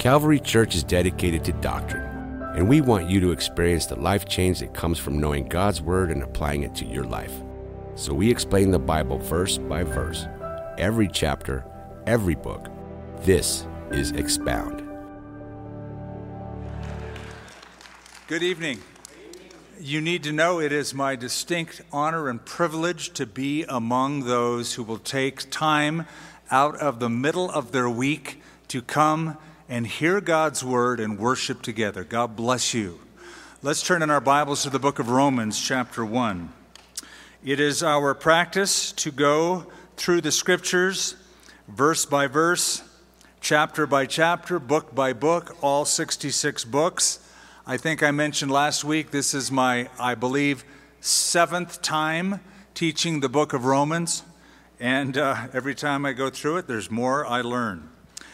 Calvary Church is dedicated to doctrine, and we want you to experience the life change that comes from knowing God's Word and applying it to your life. So we explain the Bible verse by verse, every chapter, every book. This is Expound. Good evening. You need to know it is my distinct honor and privilege to be among those who will take time out of the middle of their week to come and hear God's word and worship together. God bless you. Let's turn in our Bibles to the book of Romans, chapter 1. It is our practice to go through the scriptures, verse by verse, chapter by chapter, book by book, all 66 books. I think I mentioned last week, this is my, I believe, 7th time teaching the book of Romans. And every time I go through it, there's more I learn.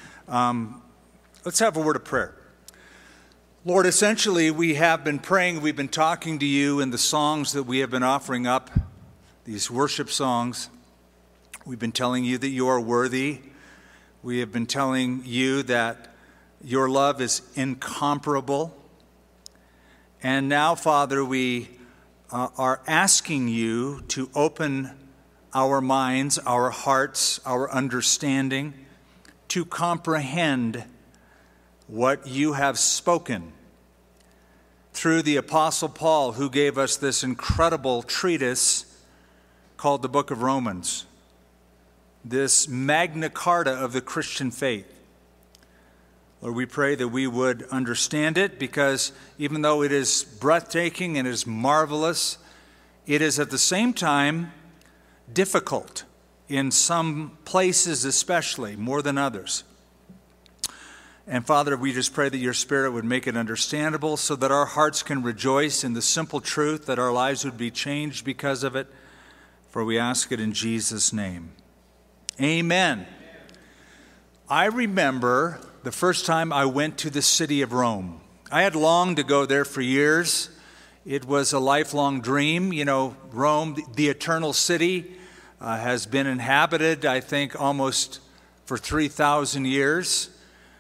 Let's have a word of prayer. Lord, essentially, we have been praying, we've been talking to you in the songs that we have been offering up, these worship songs. We've been telling you that you are worthy. We have been telling you that your love is incomparable. And now, Father, we are asking you to open our minds, our hearts, our understanding, to comprehend what you have spoken through the Apostle Paul, who gave us this incredible treatise called the Book of Romans, this Magna Carta of the Christian faith. Lord, we pray that we would understand it, because even though it is breathtaking and is marvelous, it is at the same time difficult in some places, especially more than others. And Father, we just pray that your Spirit would make it understandable so that our hearts can rejoice in the simple truth, that our lives would be changed because of it. For we ask it in Jesus' name. Amen. I remember the first time I went to the city of Rome. I had longed to go there for years. It was a lifelong dream. You know, Rome, the eternal city, has been inhabited, I think, almost for 3,000 years.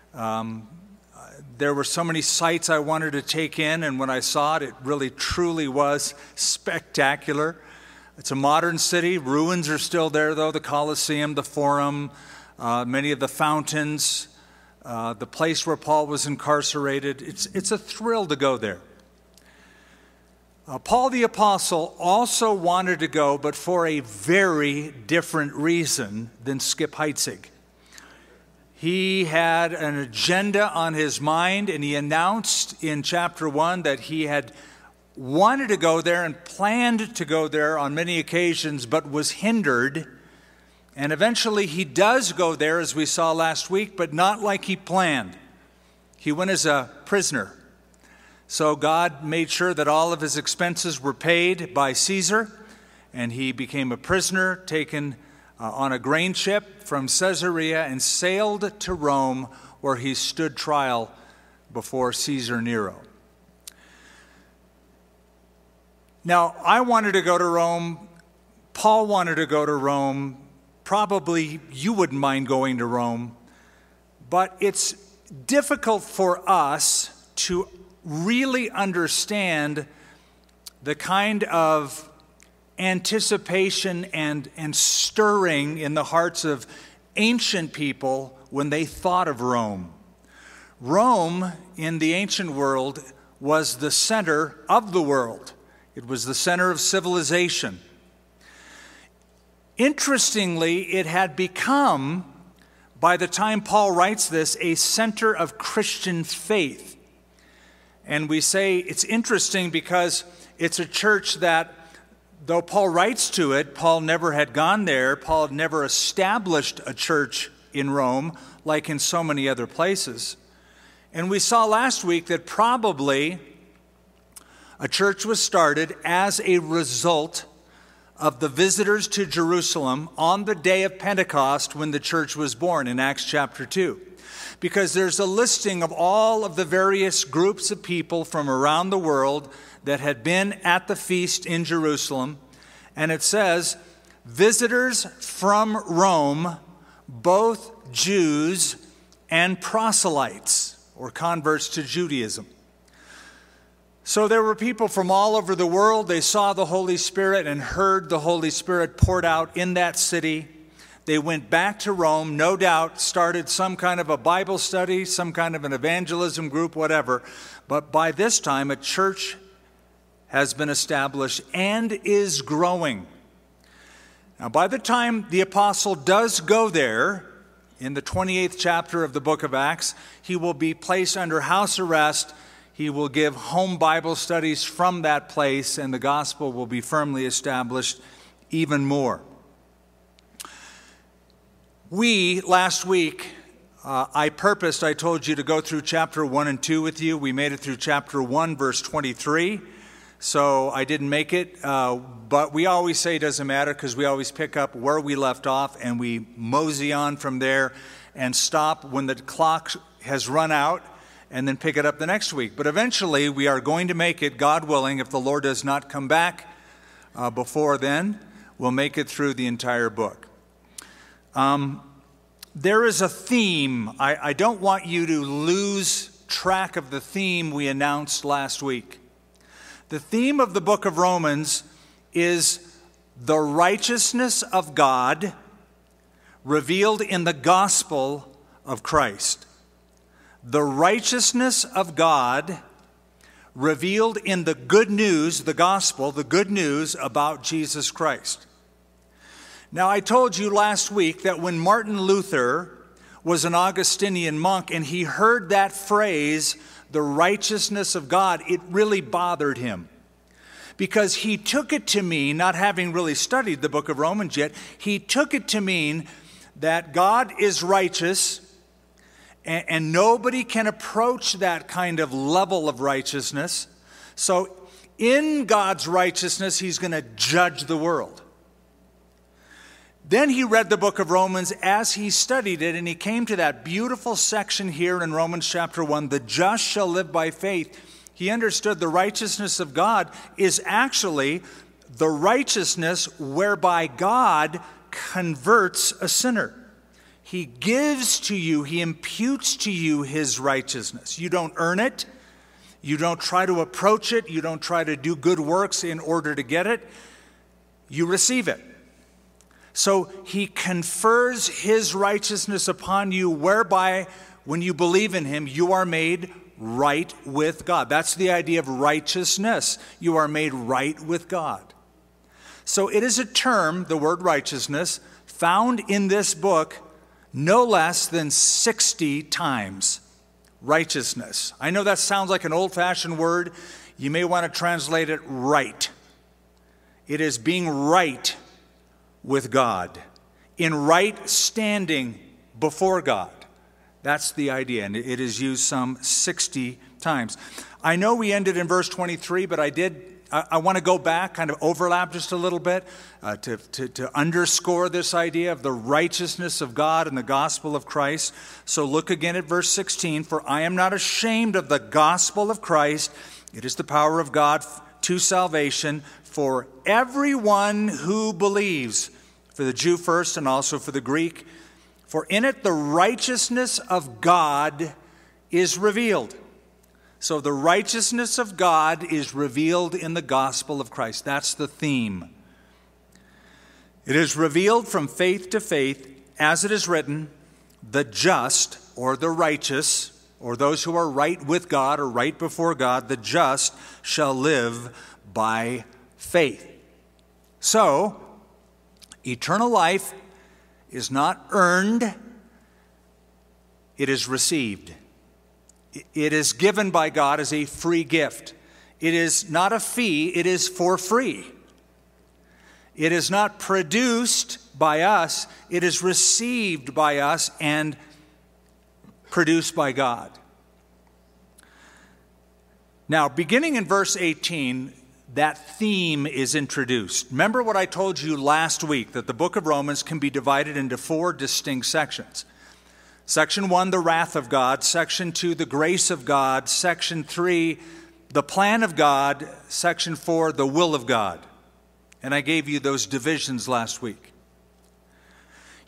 There were so many sights I wanted to take in, and when I saw it, it really truly was spectacular. It's a modern city. Ruins are still there, though, the Colosseum, the Forum, many of the fountains, the place where Paul was incarcerated. It's a thrill to go there. Paul the Apostle also wanted to go, but for a very different reason than Skip Heitzig. He had an agenda on his mind, and he announced in chapter 1 that he had wanted to go there and planned to go there on many occasions, but was hindered. And eventually he does go there, as we saw last week, but not like he planned. He went as a prisoner. So God made sure that all of his expenses were paid by Caesar, and he became a prisoner, taken on a grain ship from Caesarea and sailed to Rome, where he stood trial before Caesar Nero. Now, I wanted to go to Rome. Paul wanted to go to Rome. Probably you wouldn't mind going to Rome. But it's difficult for us to really understand the kind of anticipation and stirring in the hearts of ancient people when they thought of Rome. Rome, in the ancient world, was the center of the world. It was the center of civilization. Interestingly, it had become, by the time Paul writes this, a center of Christian faith. And we say it's interesting because it's a church that, though Paul writes to it, Paul never had gone there. Paul had never established a church in Rome like in so many other places. And we saw last week that probably a church was started as a result of the visitors to Jerusalem on the day of Pentecost when the church was born in Acts chapter 2. Because there's a listing of all of the various groups of people from around the world that had been at the feast in Jerusalem. And it says, visitors from Rome, both Jews and proselytes. or converts to Judaism. So there were people from all over the world. They saw the Holy Spirit and heard the Holy Spirit poured out in that city. They went back to Rome, no doubt started some kind of a Bible study, some kind of an evangelism group, whatever. But by this time, a church has been established and is growing. Now, by the time the apostle does go there, in the 28th chapter of the book of Acts, he will be placed under house arrest. He will give home Bible studies from that place, and the gospel will be firmly established even more. Last week, I told you to go through chapter 1 and 2 with you. We made it through chapter 1, verse 23. So I didn't make it, but we always say it doesn't matter because we always pick up where we left off and we mosey on from there and stop when the clock has run out and then pick it up the next week. But eventually we are going to make it, God willing, if the Lord does not come back before then, we'll make it through the entire book. There is a theme. I don't want you to lose track of the theme we announced last week. The theme of the book of Romans is the righteousness of God revealed in the gospel of Christ. The righteousness of God revealed in the good news, the gospel, the good news about Jesus Christ. Now, I told you last week that when Martin Luther was an Augustinian monk and he heard that phrase, the righteousness of God, it really bothered him. Because he took it to mean, not having really studied the book of Romans yet, he took it to mean that God is righteous and nobody can approach that kind of level of righteousness. So in God's righteousness, he's going to judge the world. Then he read the book of Romans as he studied it, and he came to that beautiful section here in Romans chapter 1, the just shall live by faith. He understood the righteousness of God is actually the righteousness whereby God converts a sinner. He gives to you, he imputes to you his righteousness. You don't earn it. You don't try to approach it. You don't try to do good works in order to get it. You receive it. So he confers his righteousness upon you, whereby when you believe in him, you are made right with God. That's the idea of righteousness. You are made right with God. So it is a term, the word righteousness, found in this book no less than 60 times. Righteousness. I know that sounds like an old-fashioned word. You may want to translate it right. It is being right with God, in right standing before God. That's the idea, and it is used some 60 times. I know we ended in verse 23, but I want to go back, kind of overlap just a little bit, to underscore this idea of the righteousness of God and the gospel of Christ. So look again at verse 16. For I am not ashamed of the gospel of Christ. It is the power of God to salvation for everyone who believes, for the Jew first and also for the Greek. For in it the righteousness of God is revealed. So the righteousness of God is revealed in the gospel of Christ. That's the theme. It is revealed from faith to faith, as it is written, the just, or the righteous, or those who are right with God or right before God, the just shall live by faith. So, eternal life is not earned, it is received. It is given by God as a free gift. It is not a fee, it is for free. It is not produced by us, it is received by us and produced by God. Now, beginning in verse 18, that theme is introduced. Remember what I told you last week, that the book of Romans can be divided into 4 distinct sections. Section 1, the wrath of God. Section 2, the grace of God. Section 3, the plan of God. Section 4, the will of God. And I gave you those divisions last week.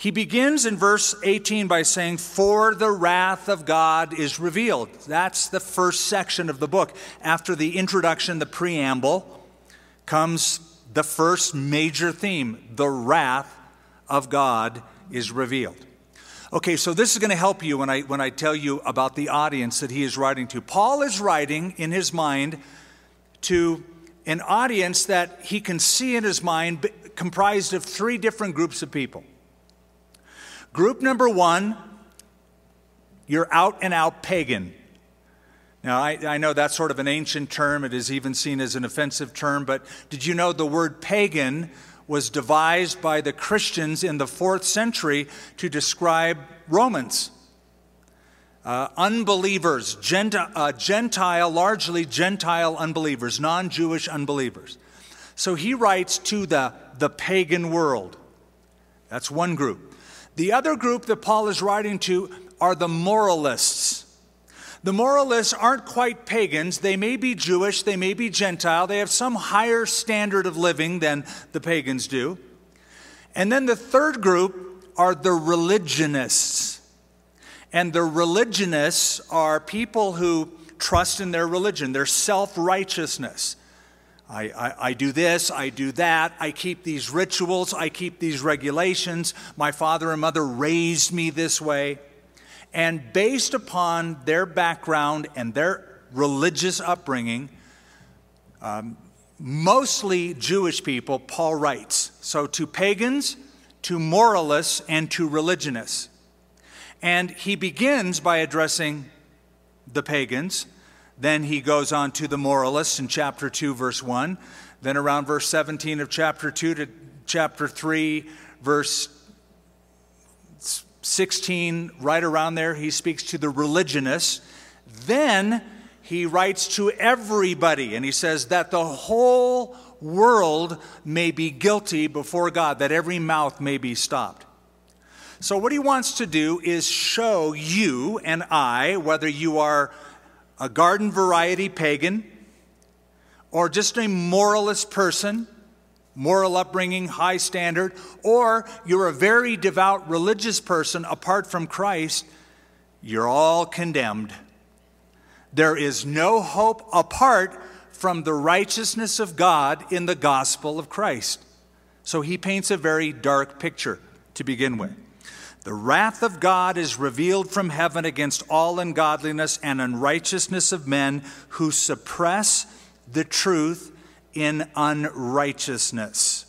He begins in verse 18 by saying, "For the wrath of God is revealed." That's the first section of the book. After the introduction, the preamble, comes the first major theme: the wrath of God is revealed. Okay, so this is going to help you when I tell you about the audience that he is writing to. Paul is writing in his mind to an audience that he can see in his mind comprised of three different groups of people. Group number one, you're out and out pagan. Now, I know that's sort of an ancient term. It is even seen as an offensive term, but did you know the word pagan was devised by the Christians in the 4th century to describe Romans? Unbelievers, Gentile, largely Gentile unbelievers, non-Jewish unbelievers. So he writes to the pagan world. That's one group. The other group that Paul is writing to are the moralists. The moralists aren't quite pagans. They may be Jewish, they may be Gentile. They have some higher standard of living than the pagans do. And then the third group are the religionists. And the religionists are people who trust in their religion, their self-righteousness. I do this, I do that, I keep these rituals, I keep these regulations. My father and mother raised me this way. And based upon their background and their religious upbringing, mostly Jewish people, Paul writes. So to pagans, to moralists, and to religionists. And he begins by addressing the pagans. Then he goes on to the moralists in chapter 2, verse 1. Then around verse 17 of chapter 2 to chapter 3, verse 16, right around there, he speaks to the religionists. Then he writes to everybody, and he says that the whole world may be guilty before God, that every mouth may be stopped. So what he wants to do is show you and I, whether you are a garden variety pagan or just a moralist person, moral upbringing, high standard, or you're a very devout religious person apart from Christ, you're all condemned. There is no hope apart from the righteousness of God in the gospel of Christ. So he paints a very dark picture to begin with. The wrath of God is revealed from heaven against all ungodliness and unrighteousness of men who suppress the truth in unrighteousness.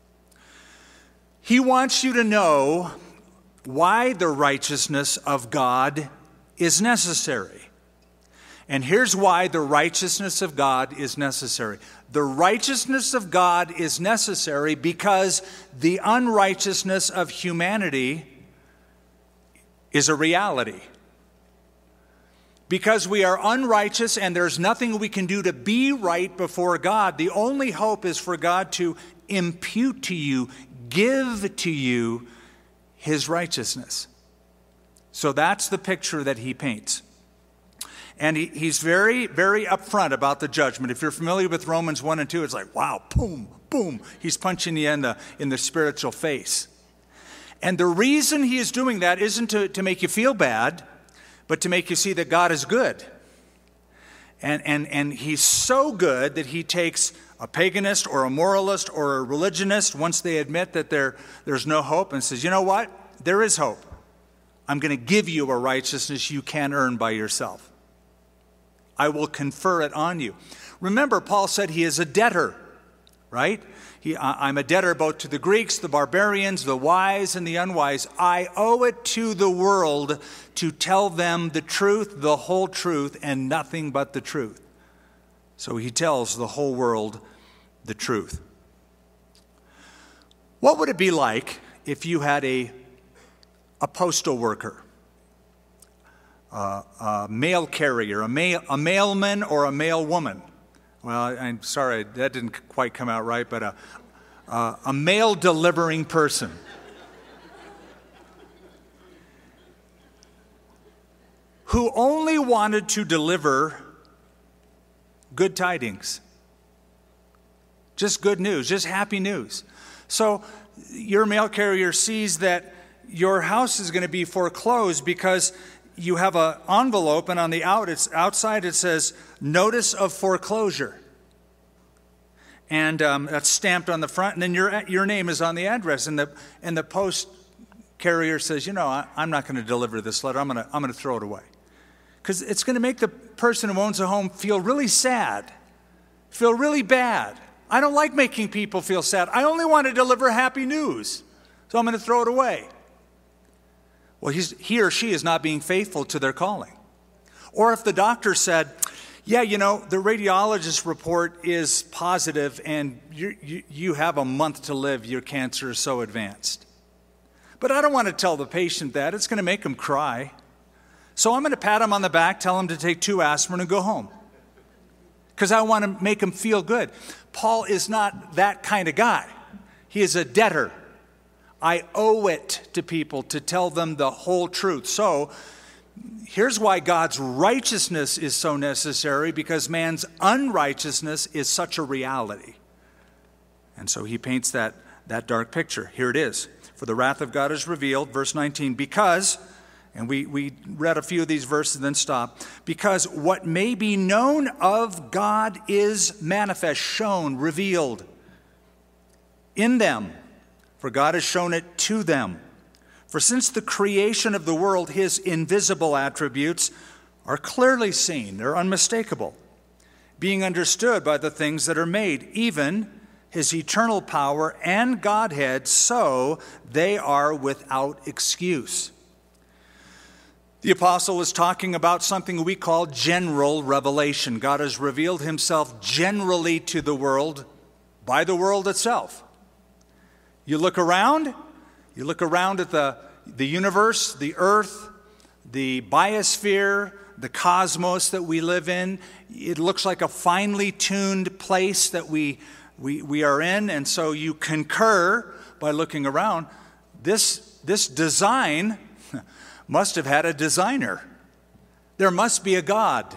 He wants you to know why the righteousness of God is necessary. And here's why the righteousness of God is necessary. The righteousness of God is necessary because the unrighteousness of humanity is a reality. Because we are unrighteous and there's nothing we can do to be right before God, the only hope is for God to impute to you, give to you his righteousness. So that's the picture that he paints. And he's very, very upfront about the judgment. If you're familiar with Romans 1 and 2, it's like, wow, boom, boom. He's punching you in the spiritual face. And the reason he is doing that isn't to make you feel bad, but to make you see that God is good. And he's so good that he takes a paganist or a moralist or a religionist, once they admit that there's no hope, and says, you know what? There is hope. I'm going to give you a righteousness you can't earn by yourself. I will confer it on you. Remember, Paul said he is a debtor, right? I'm a debtor both to the Greeks, the barbarians, the wise, and the unwise. I owe it to the world to tell them the truth, the whole truth, and nothing but the truth. So he tells the whole world the truth. What would it be like if you had a postal worker, a mail carrier, a mailman or a mail woman? Well, I'm sorry, that didn't quite come out right, but a mail delivering person. Who only wanted to deliver good tidings. Just good news, just happy news. So your mail carrier sees that your house is going to be foreclosed because you have an envelope, and on the outside it says notice of foreclosure. And that's stamped on the front, and then your name is on the address, and the post carrier says, I'm not going to deliver this letter. I'm going to throw it away, because it's going to make the person who owns a home feel really sad, feel really bad. I don't like making people feel sad. I only want to deliver happy news, so I'm going to throw it away. Well, he or she is not being faithful to their calling. Or if the doctor said, the radiologist report is positive and you have a month to live, your cancer is so advanced. But I don't want to tell the patient that. It's going to make them cry. So I'm going to pat him on the back, tell him to take 2 aspirin and go home, because I want to make him feel good. Paul is not that kind of guy. He is a debtor. I owe it to people to tell them the whole truth. So here's why God's righteousness is so necessary, because man's unrighteousness is such a reality. And so he paints that dark picture. Here it is. For the wrath of God is revealed, verse 19, because, and we read a few of these verses and then stop, because what may be known of God is manifest, shown, revealed in them. For God has shown it to them. For since the creation of the world, his invisible attributes are clearly seen, they're unmistakable, being understood by the things that are made, even his eternal power and Godhead, so they are without excuse. The apostle is talking about something we call general revelation. God has revealed himself generally to the world by the world itself. You look around at the universe, the earth, the biosphere, the cosmos that we live in. It looks like a finely tuned place that we are in, and so you concur by looking around. This design must have had a designer. There must be a God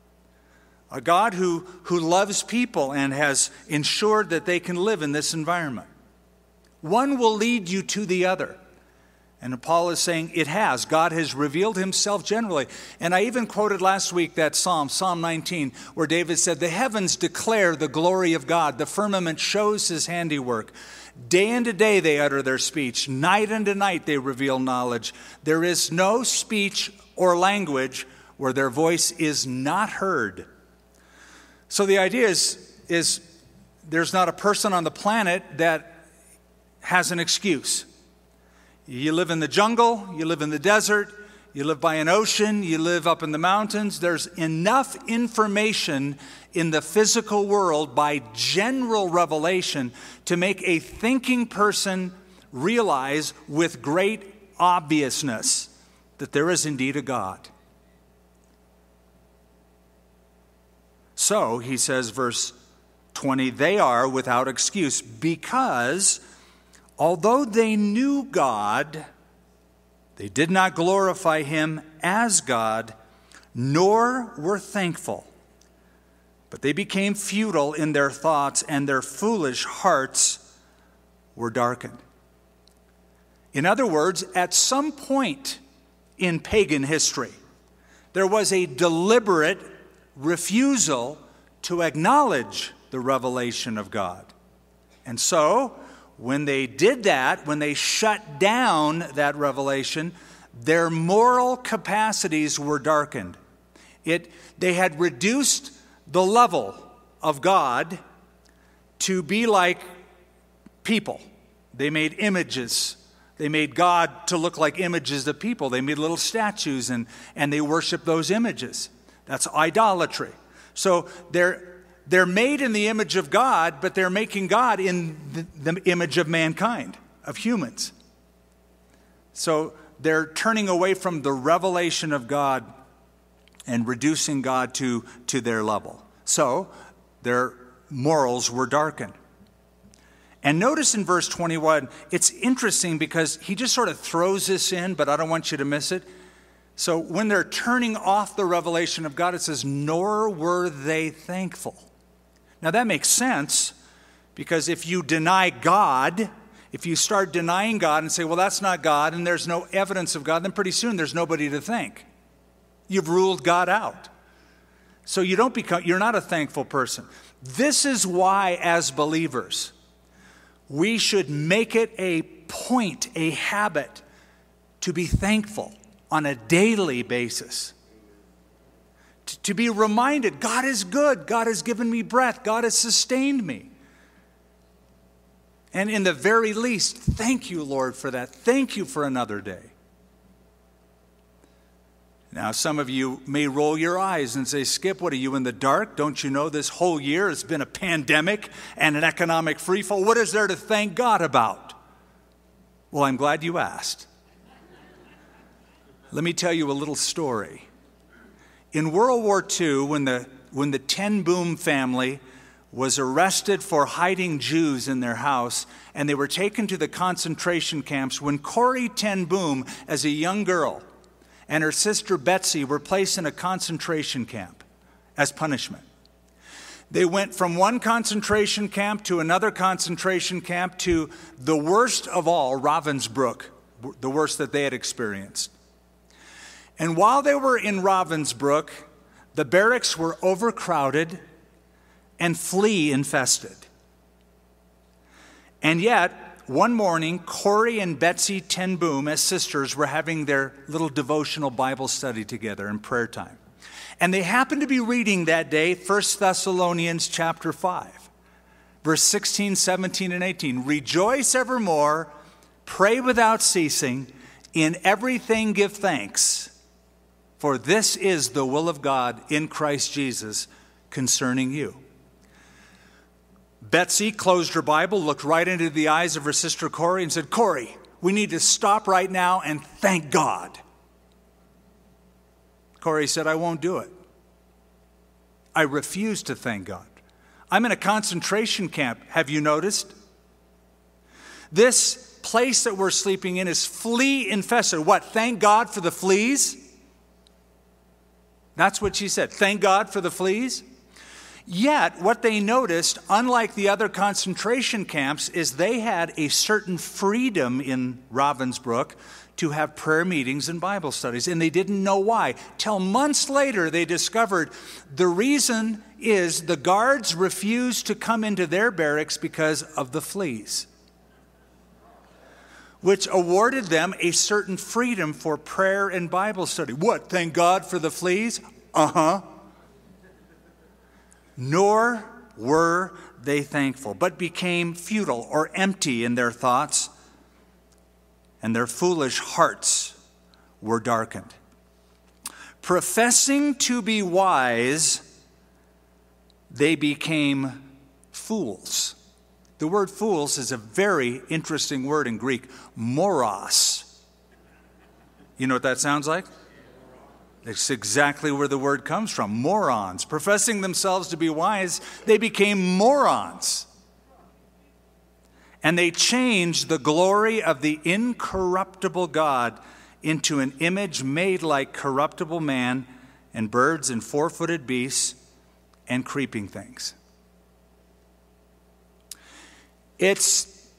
who loves people and has ensured that they can live in this environment. One will lead you to the other. And Paul is saying it has. God has revealed himself generally. And I even quoted last week that Psalm 19, where David said, the heavens declare the glory of God. The firmament shows his handiwork. Day unto day they utter their speech. Night unto night they reveal knowledge. There is no speech or language where their voice is not heard. So the idea is there's not a person on the planet that has an excuse. You live in the jungle, you live in the desert, you live by an ocean, you live up in the mountains. There's enough information in the physical world by general revelation to make a thinking person realize with great obviousness that there is indeed a God. So, he says, verse 20, they are without excuse, because although they knew God, they did not glorify him as God, nor were thankful. But they became futile in their thoughts, and their foolish hearts were darkened. In other words, at some point in pagan history, there was a deliberate refusal to acknowledge the revelation of God. And so, when they did that, when they shut down that revelation, their moral capacities were darkened. They had reduced the level of God to be like people. They made images. They made God to look like images of people. They made little statues and they worshiped those images. That's idolatry. So they're made in the image of God, but they're making God in the image of mankind, of humans. So they're turning away from the revelation of God and reducing God to their level. So their morals were darkened. And notice in verse 21, it's interesting because he just sort of throws this in, but I don't want you to miss it. So when they're turning off the revelation of God, it says, nor were they thankful. Now that makes sense, because if you deny God If you start denying God and say, well, that's not God, and there's no evidence of God, then pretty soon there's nobody to thank. You've ruled God out. So you're not a thankful person. This is why, as believers, we should make it a point, a habit, to be thankful on a daily basis. To be reminded, God is good. God has given me breath. God has sustained me. And in the very least, thank you, Lord, for that. Thank you for another day. Now, some of you may roll your eyes and say, Skip, what are you in the dark? Don't you know this whole year has been a pandemic and an economic freefall? What is there to thank God about? Well, I'm glad you asked. Let me tell you a little story. In World War II, when the Ten Boom family was arrested for hiding Jews in their house, and they were taken to the concentration camps, when Corrie Ten Boom, as a young girl, and her sister Betsy were placed in a concentration camp as punishment. They went from one concentration camp to another concentration camp to the worst of all, Ravensbrück, the worst that they had experienced. And while they were in Ravensbrück, the barracks were overcrowded and flea infested. And yet, one morning, Corrie and Betsy Ten Boom, as sisters, were having their little devotional Bible study together in prayer time. And they happened to be reading that day 1 Thessalonians chapter 5, verse 16, 17, and 18. Rejoice evermore, pray without ceasing, in everything give thanks, for this is the will of God in Christ Jesus concerning you. Betsy closed her Bible, looked right into the eyes of her sister Corrie, and said, Corrie, we need to stop right now and thank God. Corrie said, I won't do it. I refuse to thank God. I'm in a concentration camp. Have you noticed? This place that we're sleeping in is flea infested. What? Thank God for the fleas? That's what she said. Thank God for the fleas? Yet, what they noticed, unlike the other concentration camps, is they had a certain freedom in Ravensbrück to have prayer meetings and Bible studies, and they didn't know why. Till months later, they discovered the reason is the guards refused to come into their barracks because of the fleas, which awarded them a certain freedom for prayer and Bible study. What, thank God for the fleas? Uh-huh. Nor were they thankful, but became futile or empty in their thoughts, and their foolish hearts were darkened. Professing to be wise, they became fools. The word fools is a very interesting word in Greek, moros. You know what that sounds like? It's exactly where the word comes from, morons. Professing themselves to be wise, they became morons. And they changed the glory of the incorruptible God into an image made like corruptible man and birds and four-footed beasts and creeping things. It's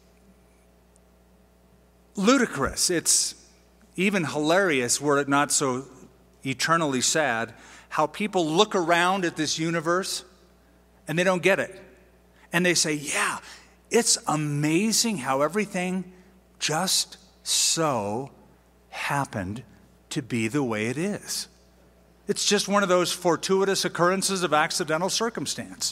ludicrous. It's even hilarious, were it not so eternally sad, how people look around at this universe and they don't get it. And they say, yeah, it's amazing how everything just so happened to be the way it is. It's just one of those fortuitous occurrences of accidental circumstance.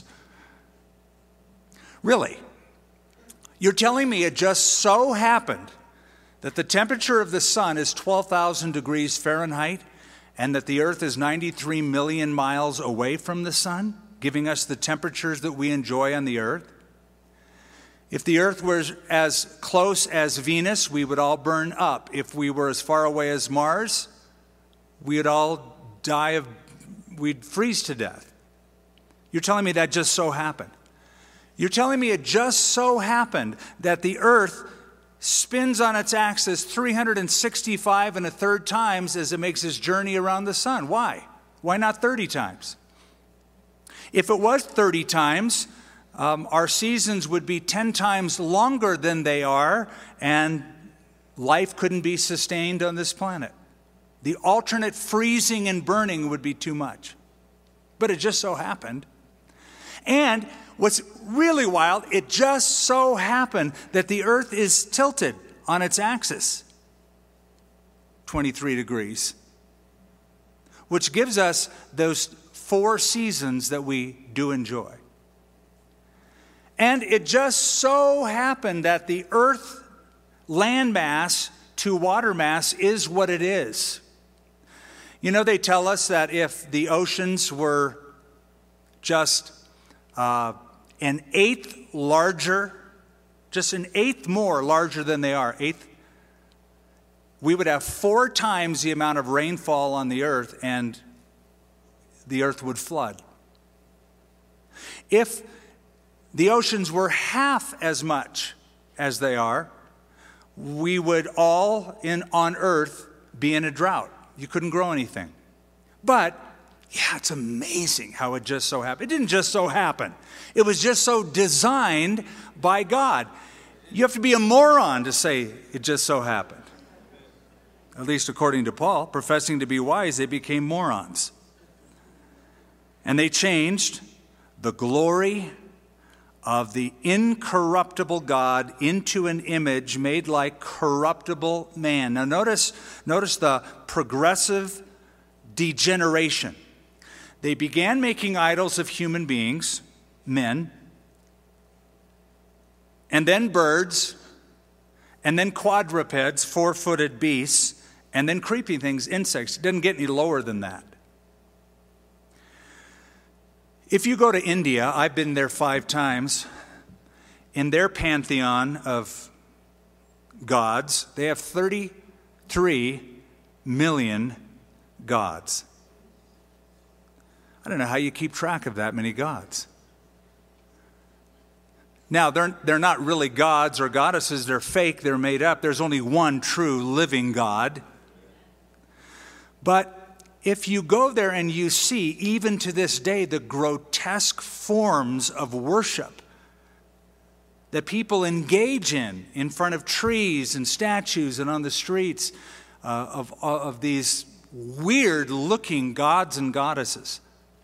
Really? You're telling me it just so happened that the temperature of the sun is 12,000 degrees Fahrenheit and that the earth is 93 million miles away from the sun, giving us the temperatures that we enjoy on the earth? If the earth were as close as Venus, we would all burn up. If we were as far away as Mars, we'd all we'd freeze to death. You're telling me that just so happened? You're telling me it just so happened that the earth spins on its axis 365 and a third times as it makes its journey around the sun. Why? Why not 30 times? If it was 30 times, our seasons would be 10 times longer than they are, and life couldn't be sustained on this planet. The alternate freezing and burning would be too much. But it just so happened. And what's really wild, it just so happened that the earth is tilted on its axis, 23 degrees, which gives us those 4 seasons that we do enjoy. And it just so happened that the earth land mass to water mass is what it is. You know, they tell us that if the oceans were just an eighth larger, just an eighth more larger than they are, we would have 4 times the amount of rainfall on the earth, and the earth would flood. If the oceans were half as much as they are, we would all on earth be in a drought. You couldn't grow anything. But, yeah, it's amazing how it just so happened. It didn't just so happen. It was just so designed by God. You have to be a moron to say it just so happened. At least according to Paul, professing to be wise, they became morons. And they changed the glory of the incorruptible God into an image made like corruptible man. Now notice the progressive degeneration. They began making idols of human beings, men, and then birds, and then quadrupeds, 4-footed beasts, and then creeping things, insects. It doesn't get any lower than that. If you go to India, I've been there 5 times, in their pantheon of gods, they have 33 million gods. I don't know how you keep track of that many gods. Now, they're not really gods or goddesses. They're fake. They're made up. There's only one true living God. But if you go there and you see, even to this day, the grotesque forms of worship that people engage in front of trees and statues and on the streets of these weird-looking gods and goddesses,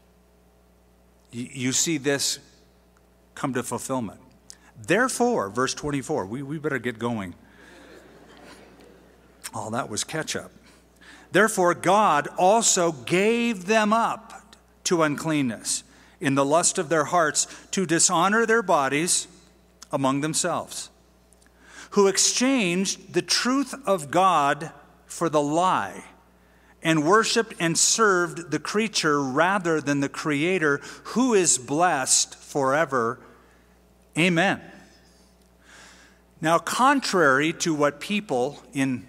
you see this come to fulfillment. Therefore, verse 24, we better get going. Oh, that was ketchup. Therefore, God also gave them up to uncleanness in the lust of their hearts to dishonor their bodies among themselves, who exchanged the truth of God for the lie and worshiped and served the creature rather than the Creator, who is blessed forever. Amen. Now, contrary to what people in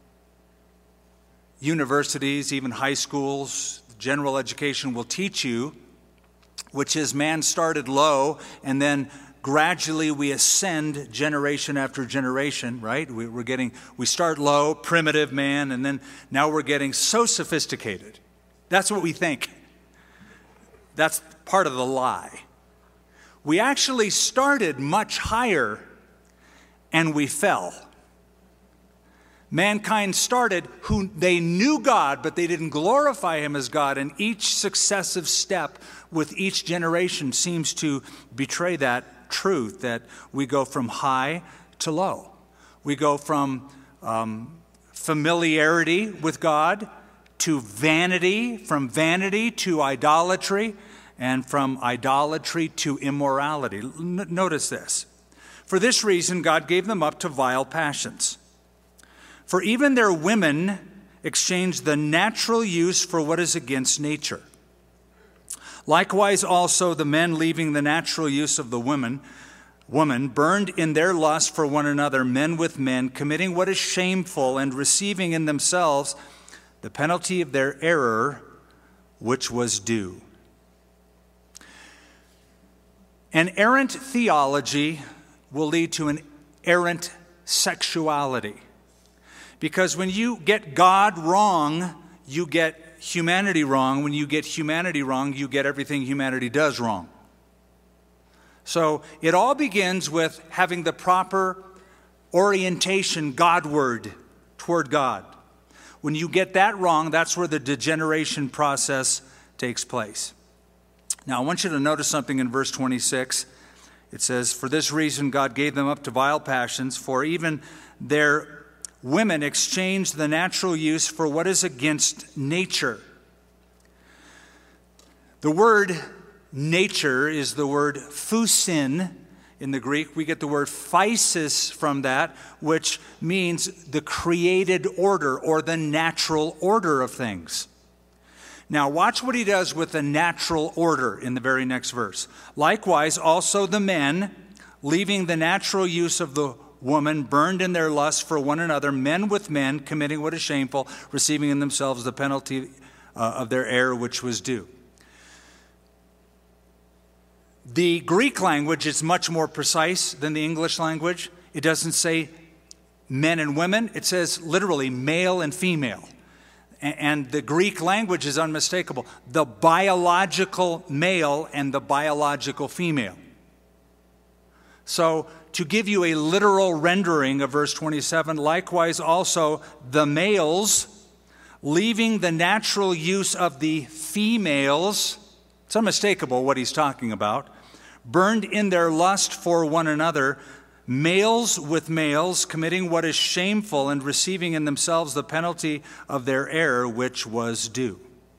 universities, even high schools, general education will teach you, which is man started low and then gradually we ascend generation after generation, right? We start low, primitive man, and then now we're getting so sophisticated. That's what we think. That's part of the lie. We actually started much higher and we fell. Mankind started who they knew God, but they didn't glorify him as God. And each successive step with each generation seems to betray that truth, that we go from high to low. We go from familiarity with God to vanity, from vanity to idolatry, and from idolatry to immorality. Notice this. For this reason, God gave them up to vile passions. For even their women exchanged the natural use for what is against nature. Likewise also the men, leaving the natural use of the woman, burned in their lust for one another, men with men, committing what is shameful and receiving in themselves the penalty of their error, which was due. An errant theology will lead to an errant sexuality. Because when you get God wrong, you get humanity wrong. When you get humanity wrong, you get everything humanity does wrong. So it all begins with having the proper orientation Godward, toward God. When you get that wrong, that's where the degeneration process takes place. Now, I want you to notice something in verse 26. It says, "For this reason God gave them up to vile passions, for even their women exchanged the natural use for what is against nature." The word nature is the word phusin in the Greek. We get the word physis from that, which means the created order or the natural order of things. Now watch what he does with the natural order in the very next verse. "Likewise also the men, leaving the natural use of the woman, burned in their lust for one another, men with men, committing what is shameful, receiving in themselves the penalty of their error which was due." The Greek language is much more precise than the English language. It doesn't say men and women. It says literally male and female. And the Greek language is unmistakable. The biological male and the biological female. So to give you a literal rendering of verse 27, "Likewise also the males, leaving the natural use of the females," it's unmistakable what he's talking about, "burned in their lust for one another, males with males, committing what is shameful and receiving in themselves the penalty of their error which was due."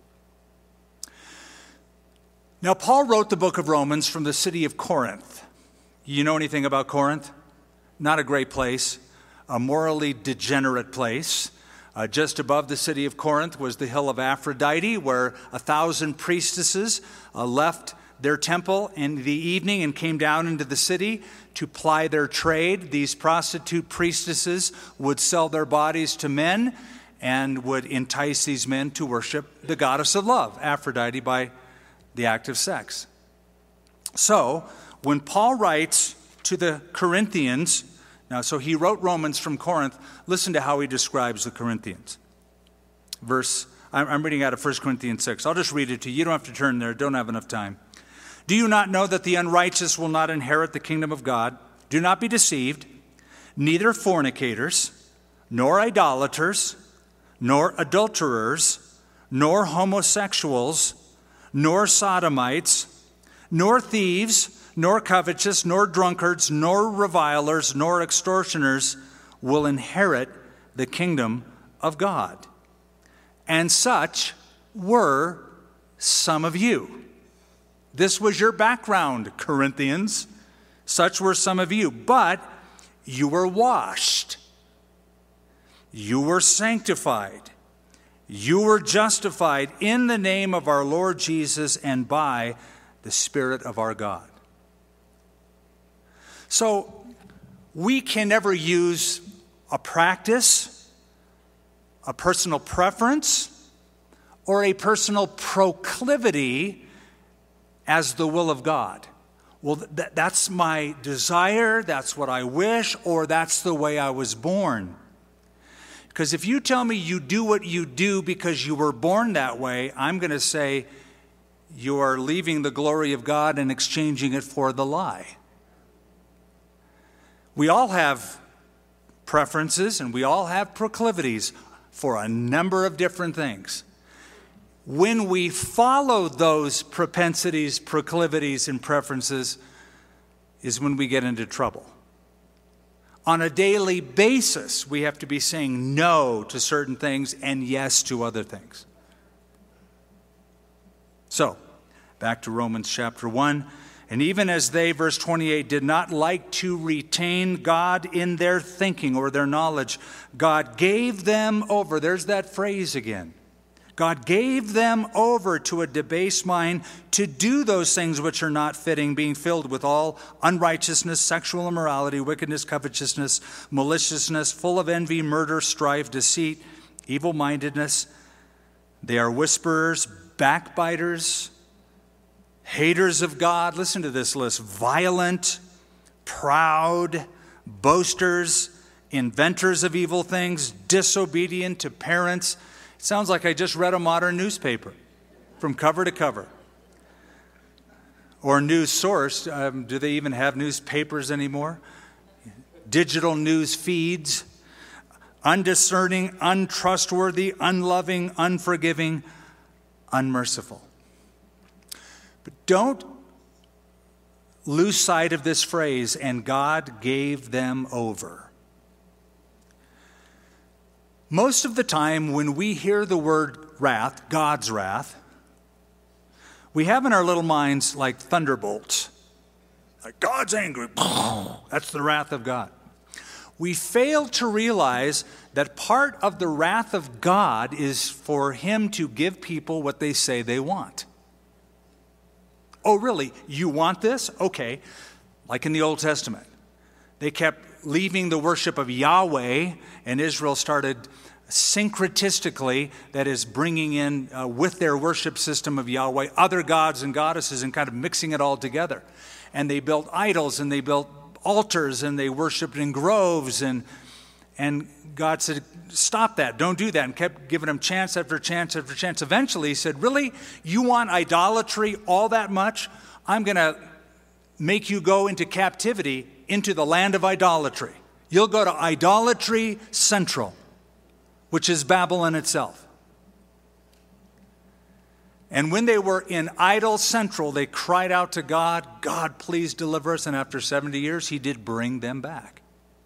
Now, Paul wrote the book of Romans from the city of Corinth. You know anything about Corinth? Not a great place, a morally degenerate place. Just above the city of Corinth was the hill of Aphrodite, where 1,000 priestesses left their temple in the evening and came down into the city to ply their trade. These prostitute priestesses would sell their bodies to men and would entice these men to worship the goddess of love, Aphrodite, by the act of sex. So, when Paul writes to the Corinthians, so he wrote Romans from Corinth, listen to how he describes the Corinthians. I'm reading out of 1 Corinthians 6. I'll just read it to you. You don't have to turn there. Don't have enough time. "Do you not know that the unrighteous will not inherit the kingdom of God? Do not be deceived. Neither fornicators, nor idolaters, nor adulterers, nor homosexuals, nor sodomites, nor thieves, nor covetous, nor drunkards, nor revilers, nor extortioners will inherit the kingdom of God. And such were some of you." This was your background, Corinthians. Such were some of you. "But you were washed. You were sanctified. You were justified in the name of our Lord Jesus and by the Spirit of our God." So we can never use a practice, a personal preference, or a personal proclivity as the will of God. Well, that's my desire, that's what I wish, or that's the way I was born. Because if you tell me you do what you do because you were born that way, I'm going to say you are leaving the glory of God and exchanging it for the lie. We all have preferences and we all have proclivities for a number of different things. When we follow those propensities, proclivities, and preferences is when we get into trouble. On a daily basis, we have to be saying no to certain things and yes to other things. So, back to Romans chapter 1. "And even as they," verse 28, "did not like to retain God in their thinking or their knowledge, God gave them over." There's that phrase again. God gave them over to a debased mind to do those things which are not fitting, being filled with all unrighteousness, sexual immorality, wickedness, covetousness, maliciousness, full of envy, murder, strife, deceit, evil-mindedness. They are whisperers, backbiters, haters of God. Listen to this list. Violent, proud, boasters, inventors of evil things, disobedient to parents. It sounds like I just read a modern newspaper from cover to cover. or news source. Do they even have newspapers anymore? Digital news feeds. Undiscerning, untrustworthy, unloving, unforgiving, unmerciful. But don't lose sight of this phrase, and God gave them over. Most of the time when we hear the word wrath, God's wrath, we have in our little minds like thunderbolts. Like God's angry. That's the wrath of God. We fail to realize that part of the wrath of God is for him to give people what they say they want. Oh, really? You want this? Okay. Like in the Old Testament. They kept leaving the worship of Yahweh, and Israel started syncretistically, that is, bringing in with their worship system of Yahweh other gods and goddesses and kind of mixing it all together. And they built idols, and they built altars, and they worshiped in groves, and God said, stop that, don't do that, and kept giving them chance after chance after chance. Eventually he said, really, you want idolatry all that much? I'm going to make you go into captivity into the land of idolatry. You'll go to idolatry central, which is Babylon itself. And when they were in idol central, they cried out to God, God, please deliver us. And after 70 years, he did bring them back.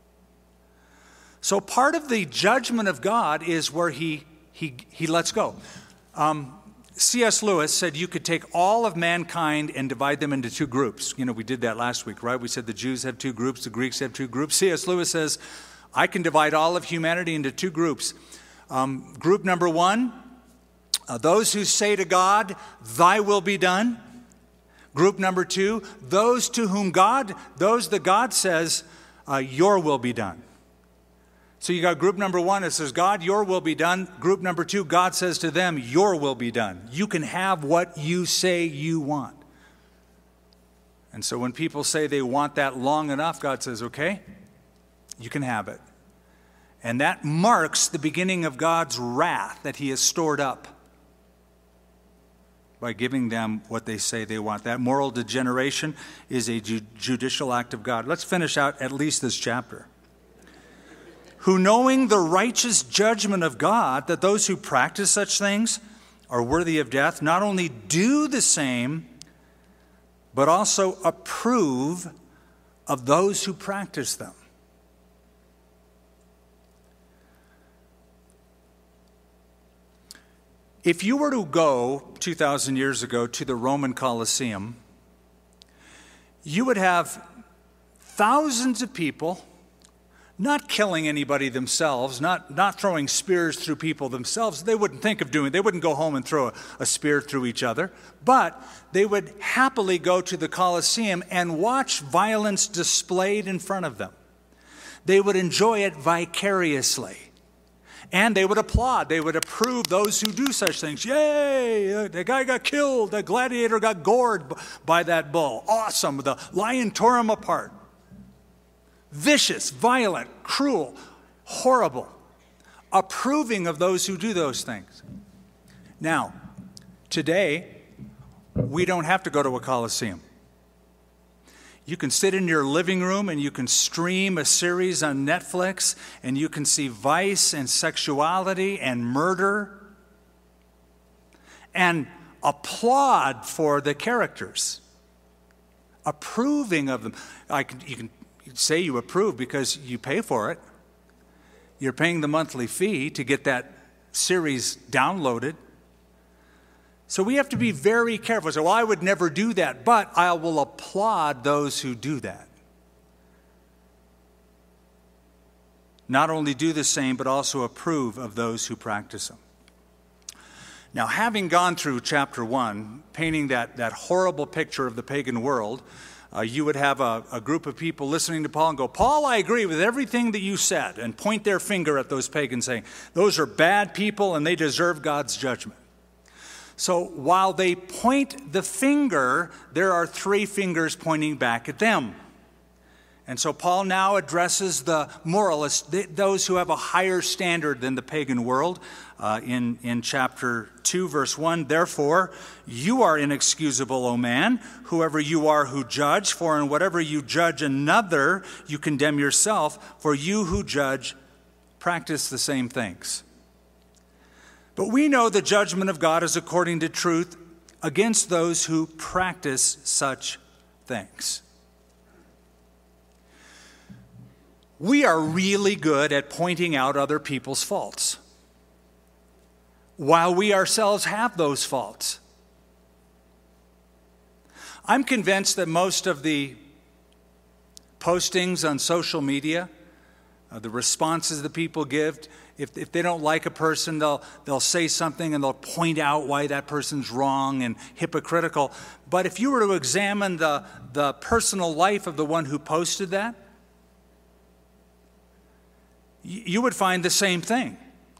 So part of the judgment of God is where he lets go. C.S. Lewis said you could take all of mankind and divide them into two groups. You know, we did that last week, right? We said the Jews have two groups, the Greeks have two groups. C.S. Lewis says, I can divide all of humanity into two groups. Group number one, those who say to God, thy will be done. Group number two, those that God says, your will be done. So you got group number one that says, God, your will be done. Group number two, God says to them, your will be done. You can have what you say you want. And so when people say they want that long enough, God says, okay, you can have it. And that marks the beginning of God's wrath that he has stored up by giving them what they say they want. That moral degeneration is a judicial act of God. Let's finish out at least this chapter. Who, knowing the righteous judgment of God, that those who practice such things are worthy of death, not only do the same, but also approve of those who practice them. If you were to go 2,000 years ago to the Roman Colosseum, you would have thousands of people not killing anybody themselves, not throwing spears through people themselves. They wouldn't think of doing it. They wouldn't go home and throw a spear through each other. But they would happily go to the Colosseum and watch violence displayed in front of them. They would enjoy it vicariously. And they would applaud. They would approve those who do such things. Yay! The guy got killed. The gladiator got gored by that bull. Awesome. The lion tore him apart. Vicious, violent, cruel, horrible. Approving of those who do those things. Now, today, we don't have to go to a Colosseum. You can sit in your living room and you can stream a series on Netflix and you can see vice and sexuality and murder and applaud for the characters, approving of them. You can say you approve because you pay for it. You're paying the monthly fee to get that series downloaded. So we have to be very careful. So, well, I would never do that, but I will applaud those who do that. Not only do the same, but also approve of those who practice them. Now, having gone through chapter 1, painting that horrible picture of the pagan world, you would have a group of people listening to Paul and go, Paul, I agree with everything that you said, and point their finger at those pagans saying, those are bad people and they deserve God's judgment. So while they point the finger, there are three fingers pointing back at them. And so Paul now addresses the moralists, those who have a higher standard than the pagan world. In chapter 2, verse 1, therefore, you are inexcusable, O man, whoever you are who judge, for in whatever you judge another, you condemn yourself, for you who judge practice the same things. But we know the judgment of God is according to truth against those who practice such things. We are really good at pointing out other people's faults, while we ourselves have those faults. I'm convinced that most of the postings on social media, the responses that people give, if they don't like a person, they'll say something and they'll point out why that person's wrong and hypocritical. But if you were to examine the personal life of the one who posted that, you would find the same thing.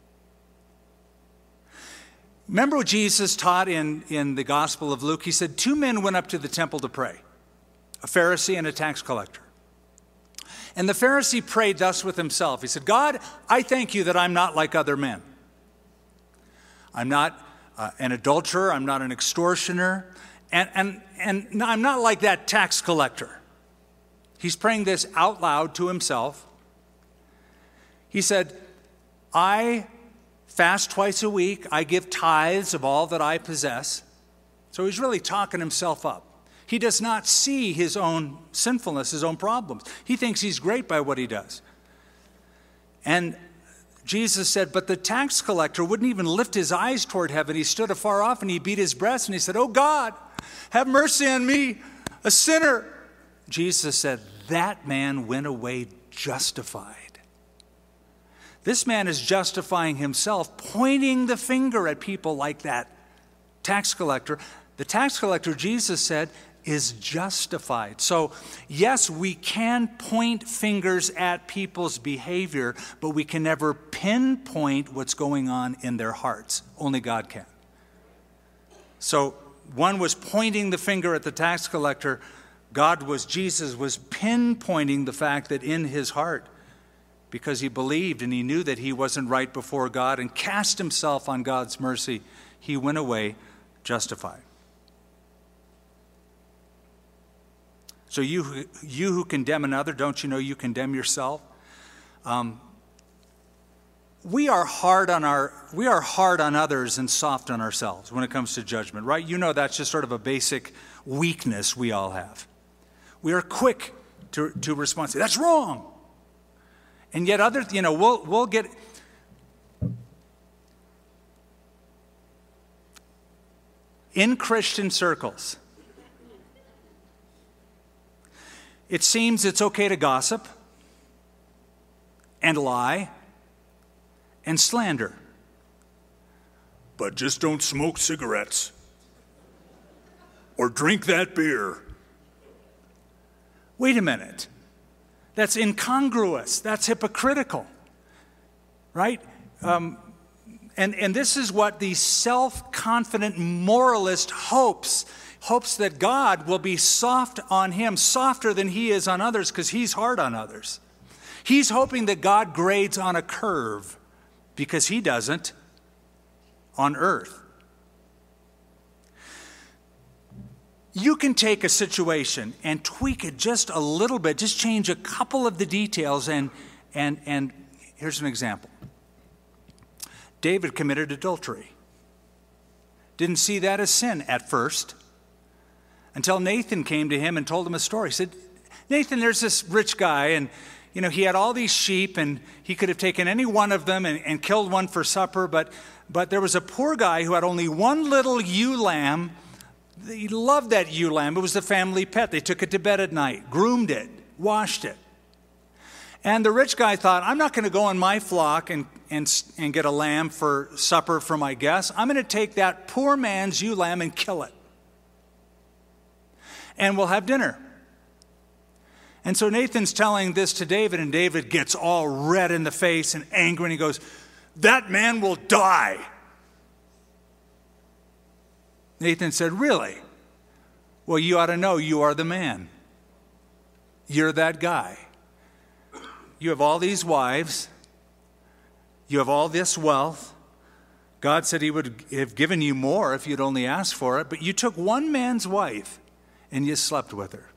Remember what Jesus taught in the Gospel of Luke? He said, 2 men went up to the temple to pray, a Pharisee and a tax collector. And the Pharisee prayed thus with himself. He said, God, I thank you that I'm not like other men. I'm not an adulterer. I'm not an extortioner. And I'm not like that tax collector. He's praying this out loud to himself. He said, I fast twice a week. I give tithes of all that I possess. So he's really talking himself up. He does not see his own sinfulness, his own problems. He thinks he's great by what he does. And Jesus said, but the tax collector wouldn't even lift his eyes toward heaven. He stood afar off and he beat his breast and he said, oh God, have mercy on me, a sinner. Jesus said, that man went away justified. This man is justifying himself, pointing the finger at people like that tax collector. The tax collector, Jesus said, is justified. So, yes, we can point fingers at people's behavior, but we can never pinpoint what's going on in their hearts. Only God can. So, one was pointing the finger at the tax collector. Jesus was pinpointing the fact that in his heart, because he believed and he knew that he wasn't right before God and cast himself on God's mercy, he went away justified. So you who condemn another, don't you know you condemn yourself? We are hard on others and soft on ourselves when it comes to judgment, right? You know that's just sort of a basic weakness we all have. We are quick to respond, say, that's wrong. And yet others, we'll get... In Christian circles, it seems it's okay to gossip and lie and slander. But just don't smoke cigarettes or drink that beer. Wait a minute. That's incongruous. That's hypocritical, right? And this is what the self-confident moralist hopes that God will be soft on him, softer than he is on others, because he's hard on others. He's hoping that God grades on a curve, because he doesn't on earth. You can take a situation and tweak it just a little bit, just change a couple of the details, and here's an example. David committed adultery. Didn't see that as sin at first, until Nathan came to him and told him a story. He said, Nathan, there's this rich guy, and he had all these sheep, and he could have taken any one of them and killed one for supper, but there was a poor guy who had only one little ewe lamb. He loved that ewe lamb. It was the family pet. They took it to bed at night, groomed it, washed it. And the rich guy thought, I'm not going to go in my flock and get a lamb for supper for my guests. I'm going to take that poor man's ewe lamb and kill it. And we'll have dinner. And so Nathan's telling this to David, and David gets all red in the face and angry, and he goes, that man will die. Nathan said, really? Well, you ought to know you are the man. you're that guy. You have all these wives. You have all this wealth. God said he would have given you more if you'd only asked for it, but you took one man's wife and you slept with her.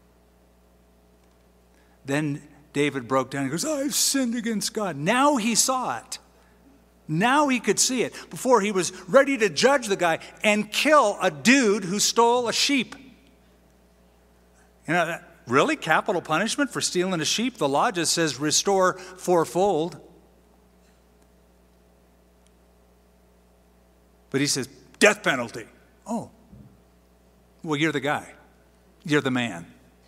Then David broke down and goes, I've sinned against God. Now he saw it. Now he could see it. Before, he was ready to judge the guy and kill a dude who stole a sheep. You know, really? Capital punishment for stealing a sheep? The law just says restore fourfold. But he says, death penalty. Oh, well, you're the guy. You're the man.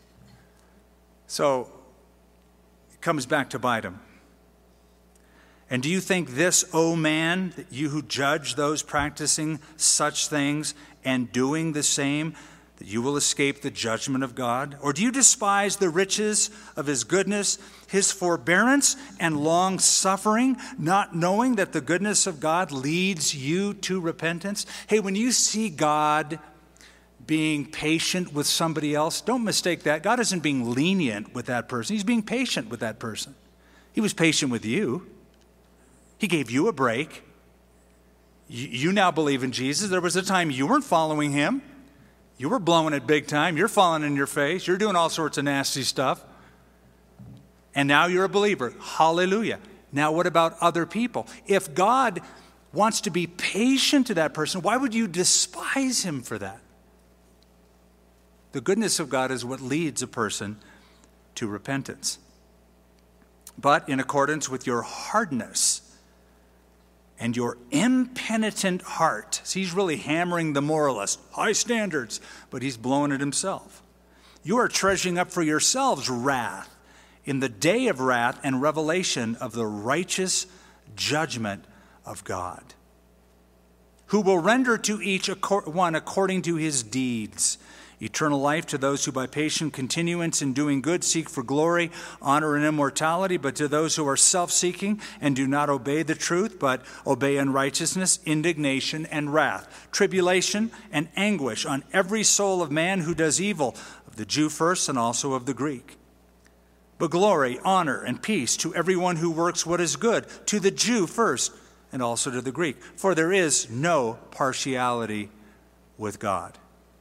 So it comes back to bite him. And do you think this, O man, that you who judge those practicing such things and doing the same, that you will escape the judgment of God? Or do you despise the riches of his goodness, his forbearance and long suffering, not knowing that the goodness of God leads you to repentance? Hey, when you see God being patient with somebody else, don't mistake that. God isn't being lenient with that person. He's being patient with that person. He was patient with you. He gave you a break. You now believe in Jesus. There was a time you weren't following him. You were blowing it big time. You're falling in your face. You're doing all sorts of nasty stuff. And now you're a believer. Hallelujah. Now what about other people? If God wants to be patient to that person, why would you despise him for that? The goodness of God is what leads a person to repentance. But in accordance with your hardness and your impenitent heart. See, he's really hammering the moralist. High standards, but he's blowing it himself. You are treasuring up for yourselves wrath in the day of wrath and revelation of the righteous judgment of God, who will render to each one according to his deeds. Eternal life to those who by patient continuance in doing good seek for glory, honor, and immortality, but to those who are self-seeking and do not obey the truth, but obey unrighteousness, indignation, and wrath, tribulation, and anguish on every soul of man who does evil, of the Jew first and also of the Greek. But glory, honor, and peace to everyone who works what is good, to the Jew first and also to the Greek. For there is no partiality with God.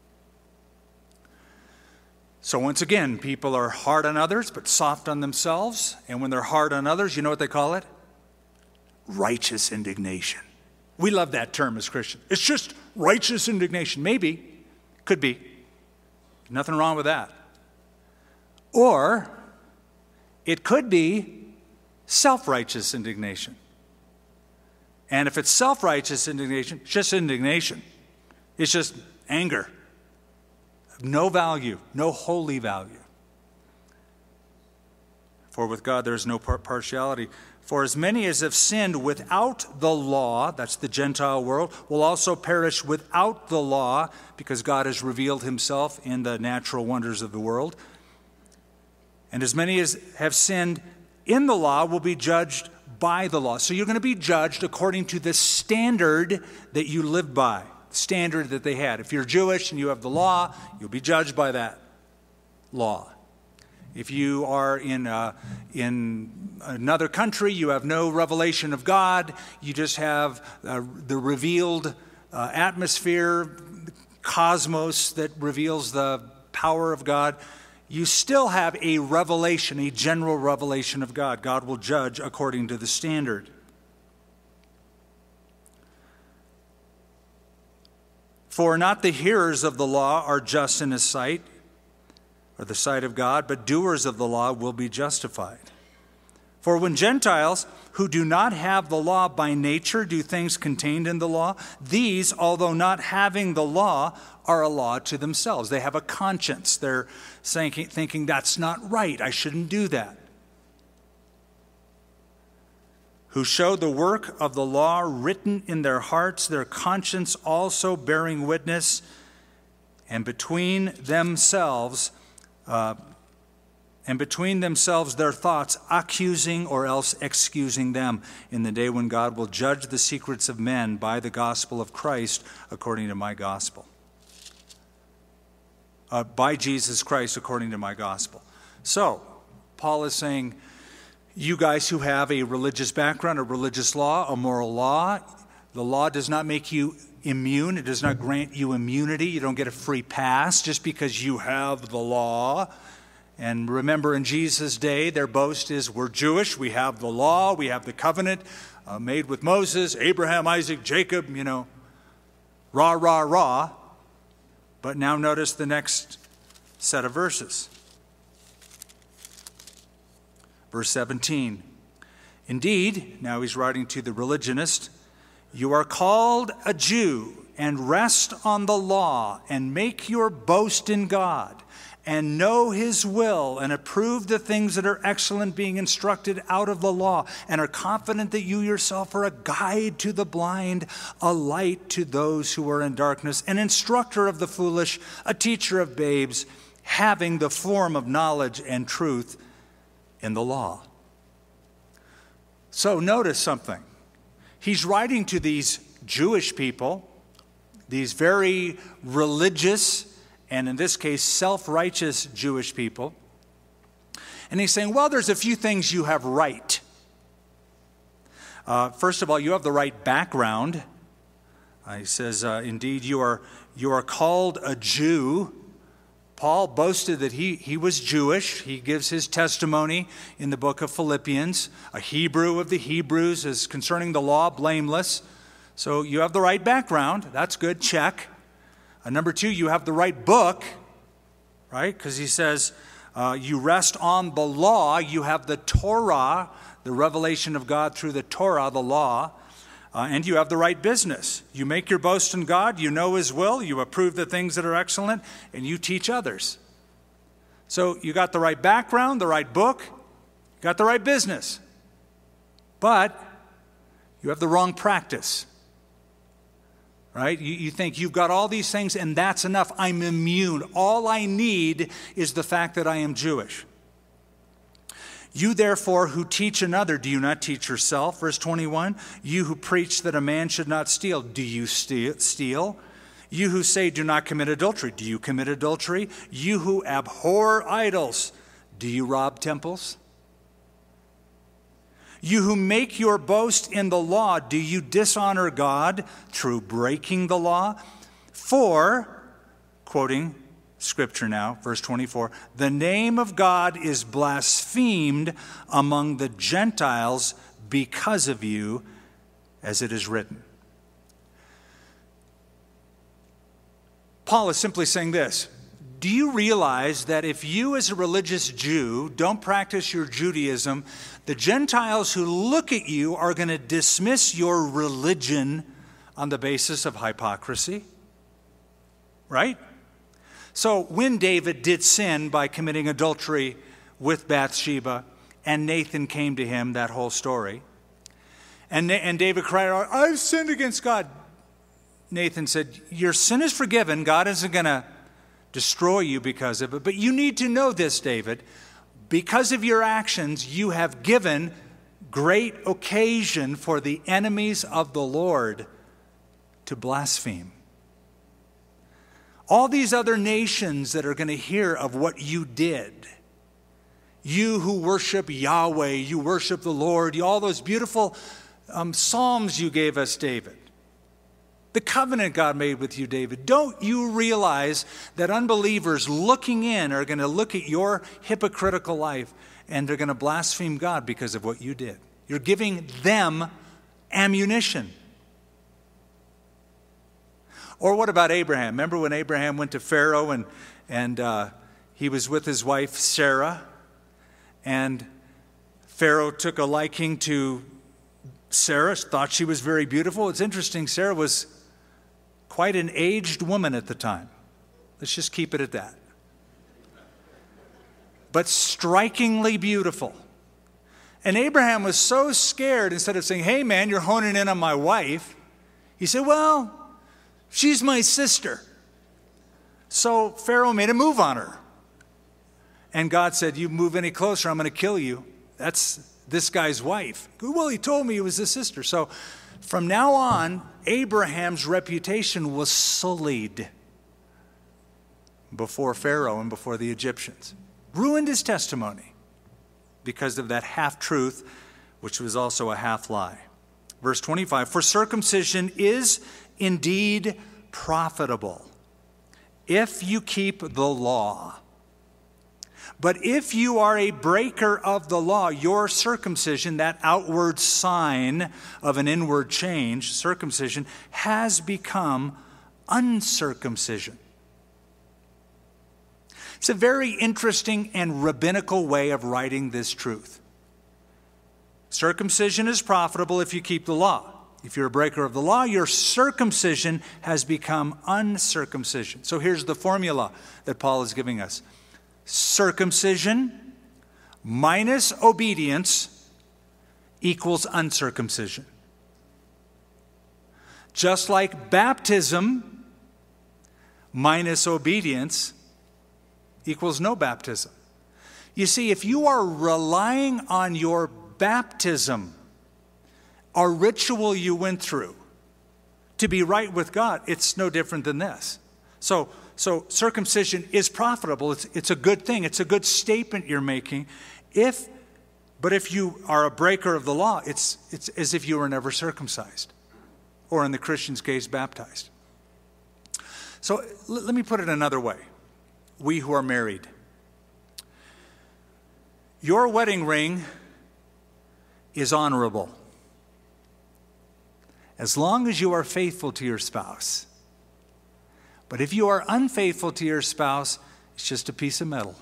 So once again, people are hard on others, but soft on themselves. And when they're hard on others, you know what they call it? Righteous indignation. We love that term as Christians. It's just righteous indignation. Maybe. Could be. Nothing wrong with that. Or it could be self-righteous indignation. And if it's self-righteous indignation, it's just indignation. It's just anger. No value, no holy value. For with God there is no partiality. For as many as have sinned without the law, that's the Gentile world, will also perish without the law, because God has revealed himself in the natural wonders of the world. And as many as have sinned in the law will be judged by the law. So you're going to be judged according to the standard that you live by. Standard that they had. If you're Jewish and you have the law, you'll be judged by that law. If you are in another country, you have no revelation of God, you just have the revealed atmosphere, cosmos that reveals the power of God, you still have a revelation, a general revelation of God. God will judge according to the standard. For not the hearers of the law are just in his sight, or the sight of God, but doers of the law will be justified. For when Gentiles who do not have the law by nature do things contained in the law, these, although not having the law, are a law to themselves. They have a conscience. They're thinking that's not right. I shouldn't do that. Who show the work of the law written in their hearts, their conscience also bearing witness, and between themselves their thoughts accusing or else excusing them in the day when God will judge the secrets of men by the gospel of Christ according to my gospel. By Jesus Christ according to my gospel. So, Paul is saying, you guys who have a religious background, a religious law, a moral law, the law does not make you immune. It does not grant you immunity. You don't get a free pass just because you have the law. And remember, in Jesus' day, their boast is, we're Jewish, we have the law, we have the covenant made with Moses, Abraham, Isaac, Jacob, rah, rah, rah. But now notice the next set of verses. Verse 17. Indeed, now he's writing to the religionist, you are called a Jew and rest on the law and make your boast in God and know his will and approve the things that are excellent, being instructed out of the law, and are confident that you yourself are a guide to the blind, a light to those who are in darkness, an instructor of the foolish, a teacher of babes, having the form of knowledge and truth in the law. So notice something. He's writing to these Jewish people, these very religious, and in this case, self-righteous Jewish people. And he's saying, well, there's a few things you have right. First of all, you have the right background. He says, indeed, you are called a Jew. Paul boasted that he was Jewish. He gives his testimony in the book of Philippians. A Hebrew of the Hebrews is concerning the law, blameless. So you have the right background. That's good. Check. Number two, you have the right book, right? Because he says you rest on the law. You have the Torah, the revelation of God through the Torah, the law. And you have the right business. You make your boast in God. You know his will. You approve the things that are excellent. And you teach others. So you got the right background, the right book. You got the right business. But you have the wrong practice. Right? You think you've got all these things and that's enough. I'm immune. All I need is the fact that I am Jewish. You therefore who teach another, do you not teach yourself? Verse 21, you who preach that a man should not steal, do you steal? You who say do not commit adultery, do you commit adultery? You who abhor idols, do you rob temples? You who make your boast in the law, do you dishonor God through breaking the law? For, quoting Scripture now, verse 24, the name of God is blasphemed among the Gentiles because of you, as it is written. Paul is simply saying this. Do you realize that if you as a religious Jew don't practice your Judaism, the Gentiles who look at you are going to dismiss your religion on the basis of hypocrisy? Right? So when David did sin by committing adultery with Bathsheba, and Nathan came to him, that whole story, and David cried out, I've sinned against God. Nathan said, your sin is forgiven. God isn't going to destroy you because of it. But you need to know this, David. Because of your actions, you have given great occasion for the enemies of the Lord to blaspheme. All these other nations that are going to hear of what you did, you who worship Yahweh, you worship the Lord, all those beautiful psalms you gave us, David. The covenant God made with you, David. Don't you realize that unbelievers looking in are going to look at your hypocritical life and they're going to blaspheme God because of what you did? You're giving them ammunition. Or what about Abraham? Remember when Abraham went to Pharaoh and he was with his wife Sarah, and Pharaoh took a liking to Sarah, thought she was very beautiful. It's interesting, Sarah was quite an aged woman at the time. Let's just keep it at that. But strikingly beautiful. And Abraham was so scared, instead of saying, hey man, you're honing in on my wife, he said, well, she's my sister. So Pharaoh made a move on her. And God said, you move any closer, I'm going to kill you. That's this guy's wife. Well, he told me it was his sister. So from now on, Abraham's reputation was sullied before Pharaoh and before the Egyptians. Ruined his testimony. because of that half-truth, which was also a half-lie. Verse 25, for circumcision is indeed profitable if you keep the law. But if you are a breaker of the law, your circumcision, that outward sign of an inward change, circumcision, has become uncircumcision. It's a very interesting and rabbinical way of writing this truth. Circumcision is profitable if you keep the law. If you're a breaker of the law, your circumcision has become uncircumcision. So here's the formula that Paul is giving us. Circumcision minus obedience equals uncircumcision. Just like baptism minus obedience equals no baptism. You see, if you are relying on your baptism, a ritual you went through, to be right with God, it's no different than this. So circumcision is profitable. It's a good thing. It's a good statement you're making. But if you are a breaker of the law, it's as if you were never circumcised, or in the Christian's case, baptized. So let me put it another way. We who are married, your wedding ring is honorable as long as you are faithful to your spouse. But if you are unfaithful to your spouse, it's just a piece of metal.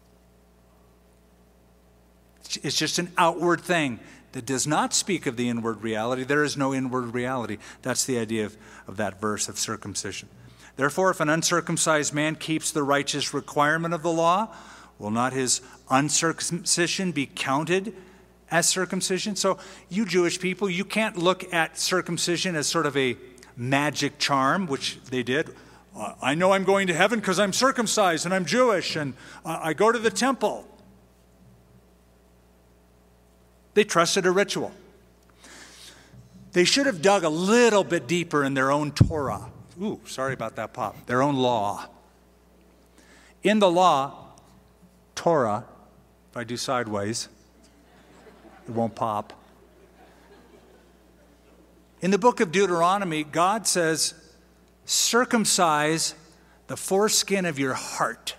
It's just an outward thing that does not speak of the inward reality. There is no inward reality. That's the idea of that verse of circumcision. Therefore, if an uncircumcised man keeps the righteous requirement of the law, will not his uncircumcision be counted as circumcision? So you Jewish people, you can't look at circumcision as sort of a magic charm, which they did. I know I'm going to heaven because I'm circumcised and I'm Jewish and I go to the temple. They trusted a ritual. They should have dug a little bit deeper in their own Torah. Ooh, sorry about that pop. Their own law. In the law, Torah, if I do sideways, it won't pop. In the book of Deuteronomy, God says, circumcise the foreskin of your heart.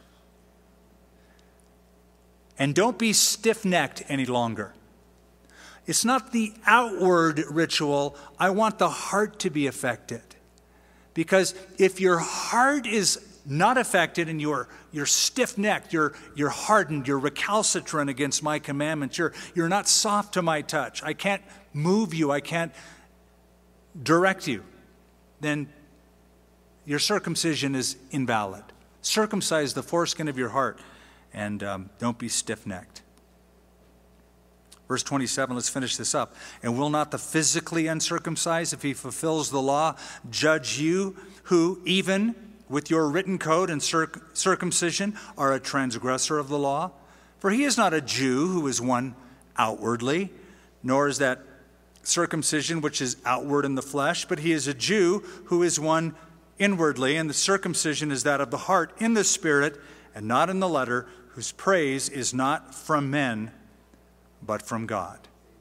And don't be stiff-necked any longer. It's not the outward ritual. I want the heart to be affected. Because if your heart is not affected and you're stiff-necked, you're hardened, you're recalcitrant against my commandments, you're not soft to my touch, I can't move you, I can't direct you, then your circumcision is invalid. Circumcise the foreskin of your heart and don't be stiff-necked. Verse 27, let's finish this up. And will not the physically uncircumcised, if he fulfills the law, judge you who, even with your written code and circumcision, are a transgressor of the law? For he is not a Jew who is one outwardly, nor is that circumcision which is outward in the flesh, but he is a Jew who is one inwardly, and the circumcision is that of the heart in the spirit and not in the letter, whose praise is not from men, but from God.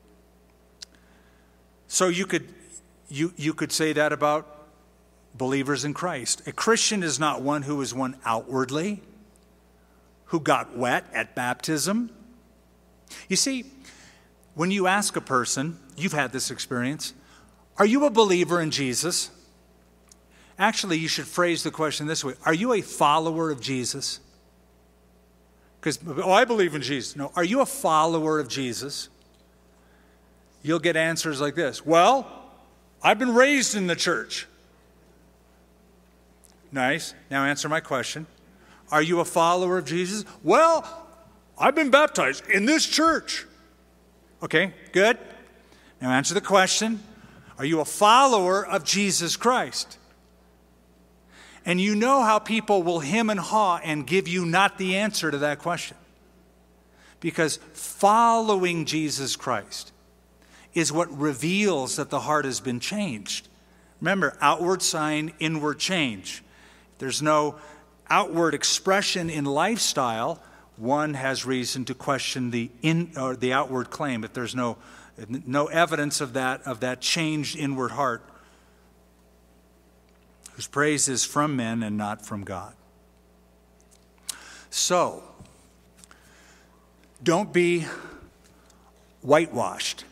So you could say that about believers in Christ. A Christian is not one who is one outwardly, who got wet at baptism. You see, when you ask a person, you've had this experience, are you a believer in Jesus? Actually, you should phrase the question this way. Are you a follower of Jesus? Because, I believe in Jesus. No, are you a follower of Jesus? You'll get answers like this. Well, I've been raised in the church. Nice. Now answer my question. Are you a follower of Jesus? Well, I've been baptized in this church. Okay, good. Now answer the question. Are you a follower of Jesus Christ? And you know how people will hem and haw and give you not the answer to that question. Because following Jesus Christ is what reveals that the heart has been changed. Remember, outward sign, inward change. If there's no outward expression in lifestyle, one has reason to question the outward claim. If there's no evidence of that changed inward heart, whose praise is from men and not from God. So, don't be whitewashed.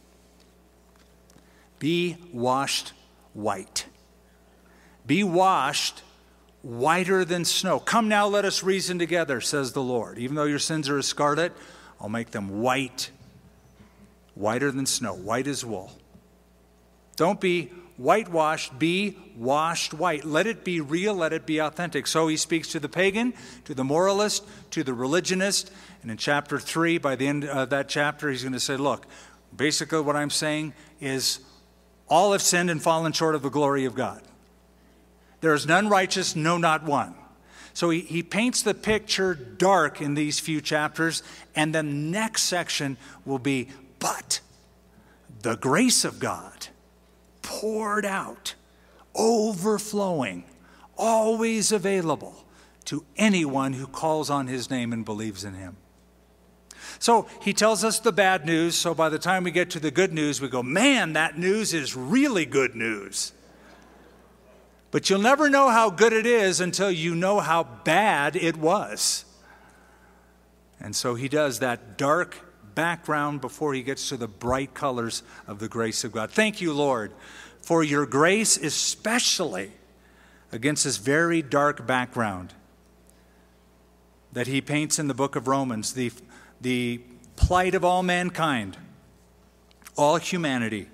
Be washed white. Be washed whiter than snow. Come now, let us reason together, says the Lord. Even though your sins are as scarlet, I'll make them white, whiter than snow, white as wool. Don't be whitewashed, be washed white. Let it be real, let it be authentic. So he speaks to the pagan, to the moralist, to the religionist. And in chapter 3, by the end of that chapter, he's going to say, look, basically what I'm saying is all have sinned and fallen short of the glory of God. There is none righteous, no, not one. So he paints the picture dark in these few chapters, and then the next section will be, but the grace of God poured out, overflowing, always available to anyone who calls on his name and believes in him. So he tells us the bad news, so by the time we get to the good news, we go, man, that news is really good news. But you'll never know how good it is until you know how bad it was. And so he does that dark background before he gets to the bright colors of the grace of God. Thank you, Lord, for your grace, especially against this very dark background that he paints in the book of Romans, the plight of all mankind, all humanity,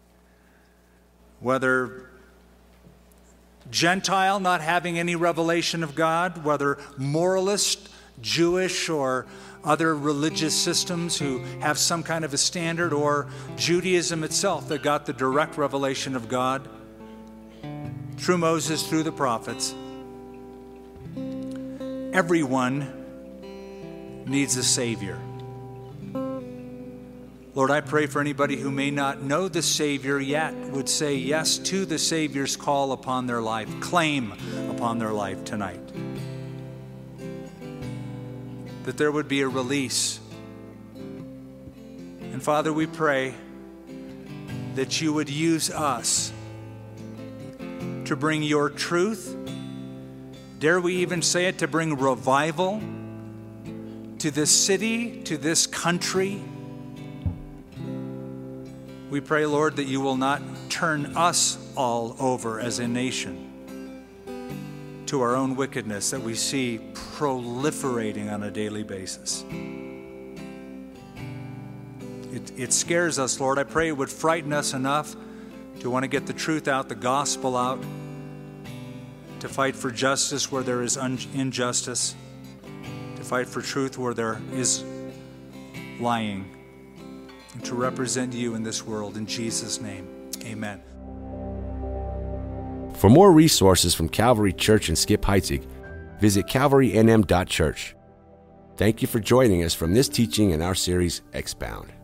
whether Gentile, not having any revelation of God, whether moralist, Jewish, or other religious systems who have some kind of a standard, or Judaism itself that got the direct revelation of God through Moses, through the prophets. Everyone needs a Savior. Lord, I pray for anybody who may not know the Savior yet would say yes to the Savior's call upon their life, claim upon their life tonight. That there would be a release. And Father, we pray that you would use us to bring your truth, dare we even say it, to bring revival to this city, to this country. We pray, Lord, that you will not turn us all over as a nation to our own wickedness that we see proliferating on a daily basis. It scares us, Lord. I pray it would frighten us enough to want to get the truth out, the gospel out, to fight for justice where there is injustice, to fight for truth where there is lying, and to represent you in this world. In Jesus' name, amen. For more resources from Calvary Church in Skip Heitzig, visit calvarynm.church. Thank you for joining us from this teaching in our series, Expound.